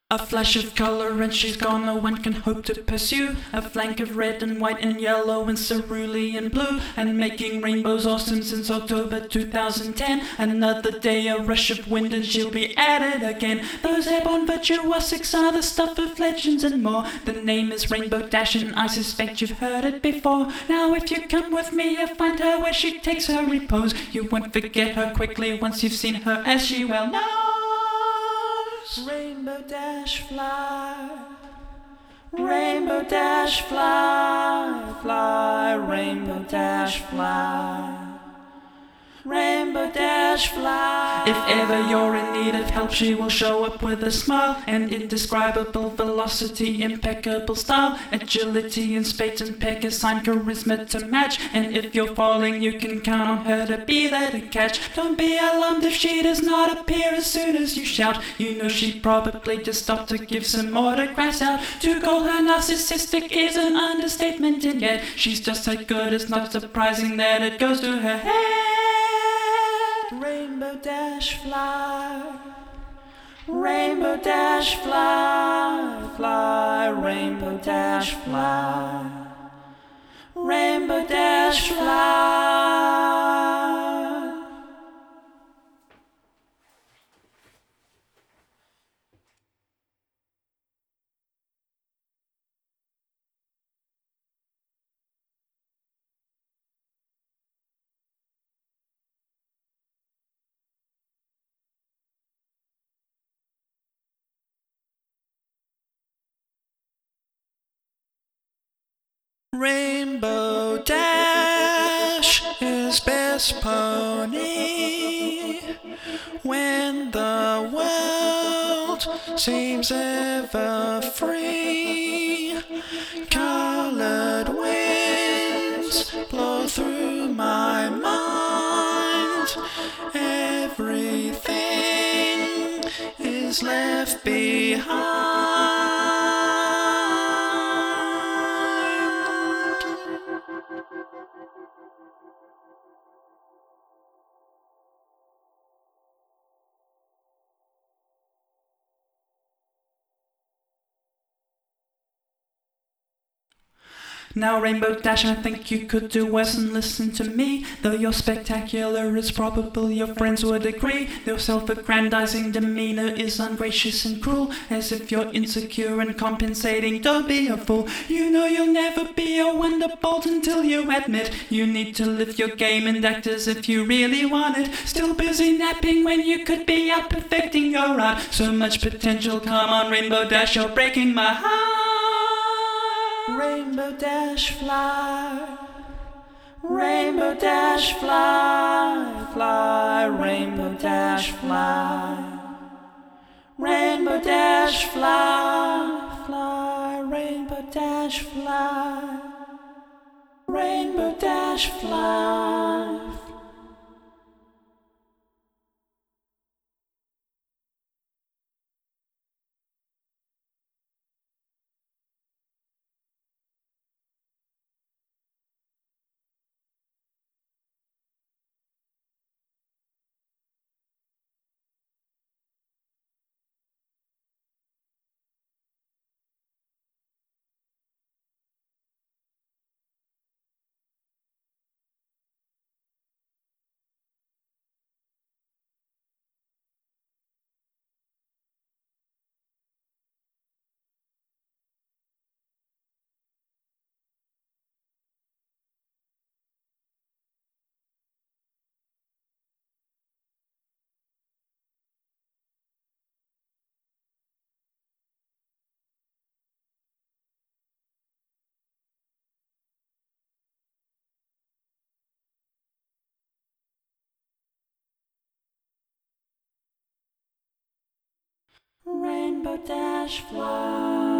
A flash of color and she's gone, no one can hope to pursue. A flank of red and white and yellow and cerulean blue, and making rainbows awesome since October 2010. Another day, a rush of wind and she'll be at it again. Those airborne virtuosics are the stuff of legends and more. The name is Rainbow Dash and I suspect you've heard it before. Now if you come with me, you'll find her where she takes her repose. You won't forget her quickly once you've seen her, as she well knows. Rainbow Dash fly, Rainbow Dash fly, fly, Rainbow Dash fly, Rainbow Dash fly. If ever you're in need of help, she will show up with a smile and indescribable velocity, impeccable style, agility in spades and peck, assign charisma to match. And if you're falling, you can count on her to be there to catch. Don't be alarmed if she does not appear as soon as you shout. You know she'd probably just stop to give some autographs out. To call her narcissistic is an understatement, and yet she's just that good. It's not surprising that it goes to her head. Rainbow Dash fly, Rainbow Dash fly, fly, Rainbow Dash fly, Rainbow Dash fly. Rainbow Dash is best pony when the world seems ever free. Colored winds blow through my mind. Everything is left behind. Now Rainbow Dash, I think you could do worse than listen to me. Though you're spectacular, it's probable your friends would agree. Your self-aggrandizing demeanor is ungracious and cruel, as if you're insecure and compensating. Don't be a fool. You know you'll never be a wonderbolt until you admit you need to lift your game and act as if you really want it. Still busy napping when you could be out perfecting your art. So much potential, come on Rainbow Dash, you're breaking my heart. Rainbow Dash fly, Rainbow Dash fly, fly, Rainbow Dash fly, Rainbow Dash fly, fly, Rainbow Dash fly, Rainbow Dash fly. Rainbow Dash fly.